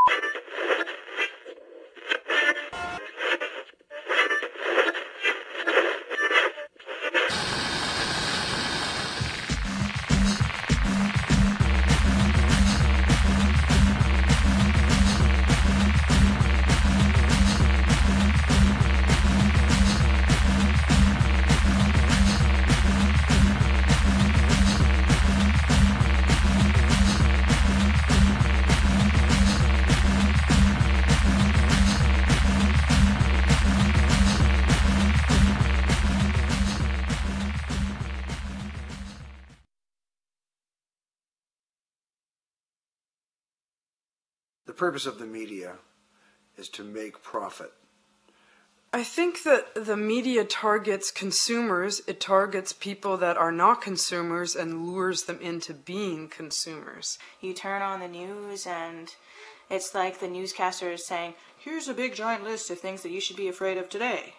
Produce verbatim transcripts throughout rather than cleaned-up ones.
The purpose of the media is to make profit. I think that the media targets consumers. It targets people that are not consumers and lures them into being consumers. You turn on the news and it's like the newscaster is saying, here's a big giant list of things that you should be afraid of today.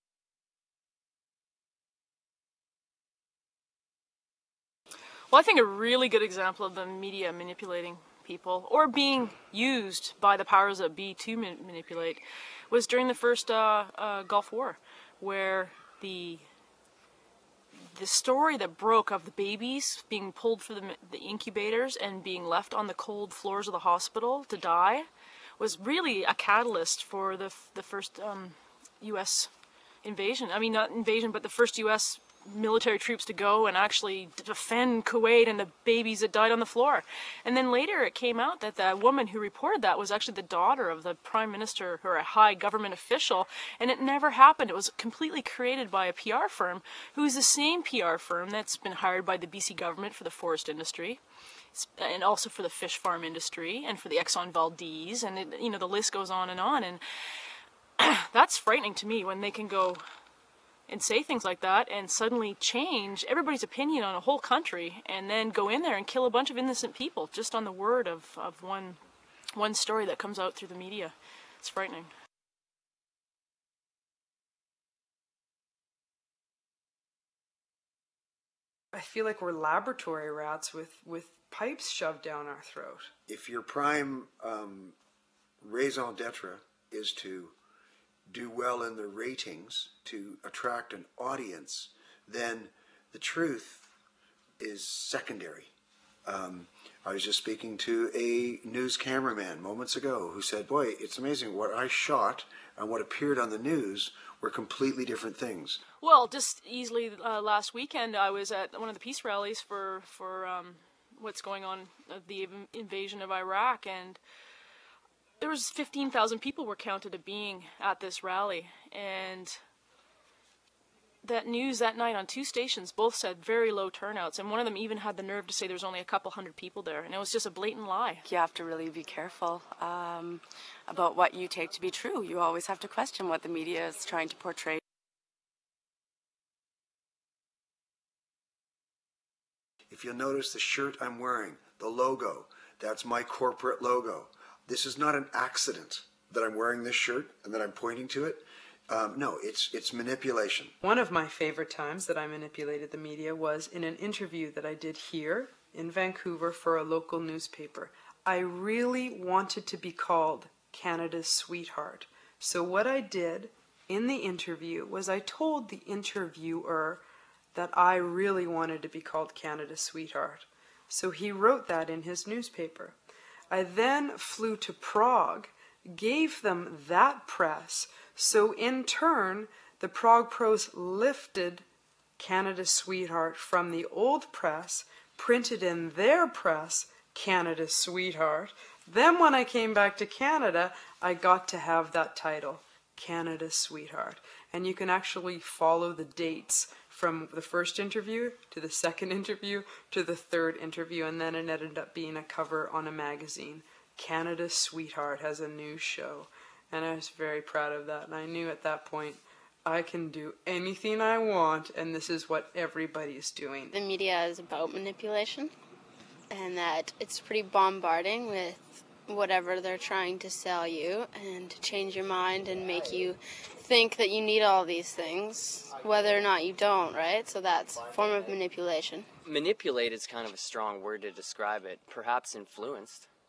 Well, I think a really good example of the media manipulating people, or being used by the powers that be to man manipulate, was during the first uh, uh, Gulf War, where the the story that broke of the babies being pulled from the, the incubators and being left on the cold floors of the hospital to die was really a catalyst for the the first um, U S invasion. I mean, not invasion, but the first U S military troops to go and actually defend Kuwait and the babies that died on the floor. And then later it came out that the woman who reported that was actually the daughter of the prime minister or a high government official, and it never happened. It was completely created by a P R firm who's the same P R firm that's been hired by the B C government for the forest industry and also for the fish farm industry and for the Exxon Valdez, and it, you know, the list goes on and on. And that's frightening to me when they can go and say things like that and suddenly change everybody's opinion on a whole country and then go in there and kill a bunch of innocent people just on the word of, of one, one story that comes out through the media. It's frightening. I feel like we're laboratory rats with, with pipes shoved down our throat. If your prime um, raison d'etre is to do well in the ratings, to attract an audience, then the truth is secondary. Um, I was just speaking to a news cameraman moments ago who said, boy, it's amazing what I shot and what appeared on the news were completely different things. Well, just easily uh, last weekend I was at one of the peace rallies for, for um, what's going on, uh, the invasion of Iraq, and there was fifteen thousand people were counted as being at this rally, and that news that night on two stations both said very low turnouts, and one of them even had the nerve to say there was only a couple hundred people there, and it was just a blatant lie. You have to really be careful um, about what you take to be true. You always have to question what the media is trying to portray. If you'll notice the shirt I'm wearing, the logo, that's my corporate logo. This is not an accident that I'm wearing this shirt and that I'm pointing to it. Um, no, it's it's manipulation. One of my favorite times that I manipulated the media was in an interview that I did here in Vancouver for a local newspaper. I really wanted to be called Canada's sweetheart. So what I did in the interview was I told the interviewer that I really wanted to be called Canada's sweetheart. So he wrote that in his newspaper. I then flew to Prague, gave them that press, so in turn, the Prague Pros lifted Canada's Sweetheart from the old press, printed in their press, Canada's Sweetheart. Then when I came back to Canada, I got to have that title, Canada's Sweetheart. And you can actually follow the dates from the first interview to the second interview to the third interview, and then it ended up being a cover on a magazine. Canada's Sweetheart has a new show, and I was very proud of that, and I knew at that point I can do anything I want, and this is what everybody's doing. The media is about manipulation, and that it's pretty bombarding with whatever they're trying to sell you and to change your mind and make you think that you need all these things, whether or not you don't, right? So that's a form of manipulation. Manipulate is kind of a strong word to describe it. Perhaps influenced.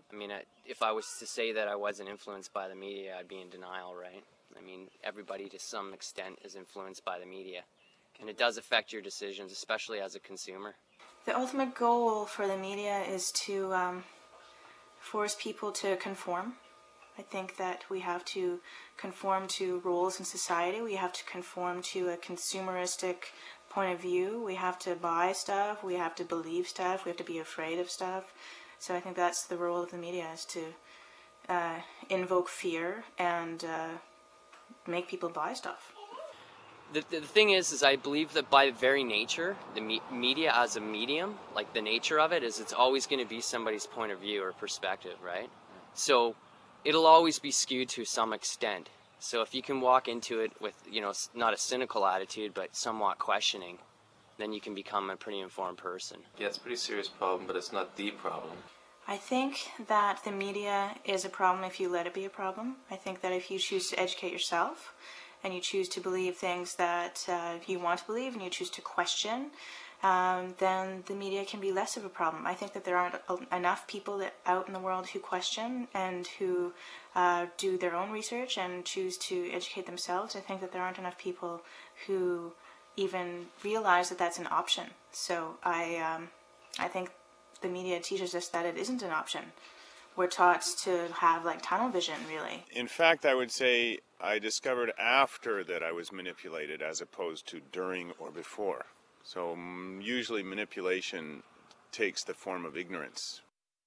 I mean, if I was to say that I wasn't influenced by the media, I'd be in denial, right? I mean, everybody to some extent is influenced by the media. And it does affect your decisions, especially as a consumer. The ultimate goal for the media is to um, force people to conform. I think that we have to conform to rules in society. We have to conform to a consumeristic point of view. We have to buy stuff. We have to believe stuff. We have to be afraid of stuff. So I think that's the role of the media, is to uh, invoke fear and uh, make people buy stuff. The, the thing is, is I believe that by very nature, the me media as a medium, like the nature of it, is it's always going to be somebody's point of view or perspective, right? So it'll always be skewed to some extent. So if you can walk into it with, you know, not a cynical attitude, but somewhat questioning, then you can become a pretty informed person. Yeah, it's a pretty serious problem, but it's not the problem. I think that the media is a problem if you let it be a problem. I think that if you choose to educate yourself, and you choose to believe things that uh, you want to believe, and you choose to question, um, then the media can be less of a problem. I think that there aren't enough people that out in the world who question and who uh, do their own research and choose to educate themselves. I think that there aren't enough people who even realize that that's an option. So I, um, I think the media teaches us that it isn't an option. We're taught to have like tunnel vision, really. In fact, I would say I discovered after that I was manipulated as opposed to during or before. So um, usually manipulation takes the form of ignorance.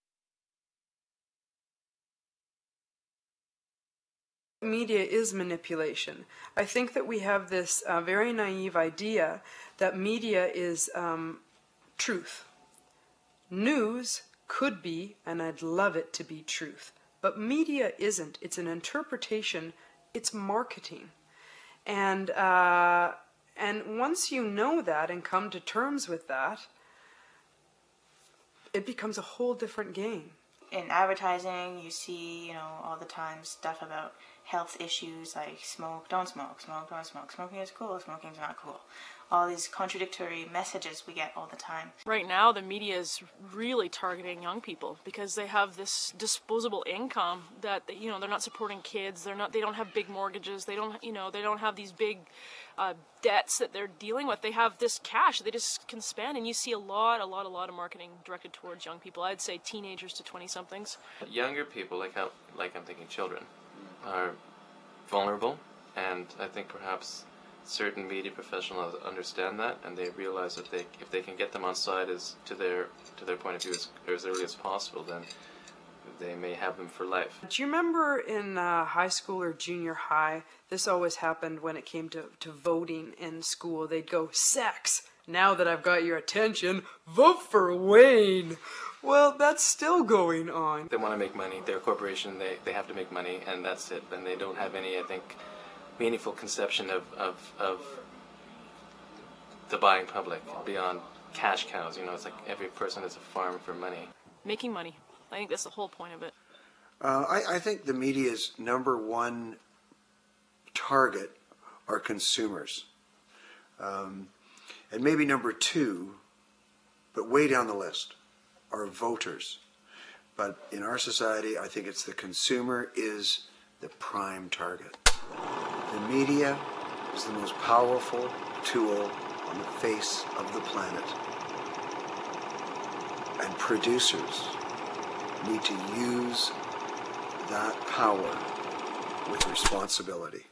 Media is manipulation. I think that we have this uh, very naive idea that media is um, truth. News could be, and I'd love it to be, truth. But media isn't. It's an interpretation. It's marketing. And, uh, and once you know that and come to terms with that, it becomes a whole different game. In advertising, you see, you know, all the time stuff about health issues like smoke, don't smoke, smoke, don't smoke, smoking is cool, smoking's not cool. All these contradictory messages we get all the time. Right now, the media is really targeting young people because they have this disposable income that, you know, they're not supporting kids. They're not. They don't have big mortgages. They don't. You know, they don't have these big uh, debts that they're dealing with. They have this cash they just can spend, and you see a lot, a lot, a lot of marketing directed towards young people. I'd say teenagers to twenty-somethings. Younger people, like how, like I'm thinking, children, are vulnerable, and I think perhaps certain media professionals understand that, and they realize that they, if they can get them on side as to their to their point of view as, as early as possible, then they may have them for life. Do you remember in uh, high school or junior high, this always happened when it came to, to voting in school. They'd go, sex, now that I've got your attention, vote for Wayne. Well, that's still going on. They want to make money. They're a corporation. They, they have to make money, and that's it. And they don't have any, I think, meaningful conception of, of, of the buying public beyond cash cows. You know, it's like every person is a farm for money. Making money. I think that's the whole point of it. Uh, I, I think the media's number one target are consumers. Um, and maybe number two, but way down the list, are voters. But in our society, I think it's the consumer is the prime target. The media is the most powerful tool on the face of the planet. And producers need to use that power with responsibility.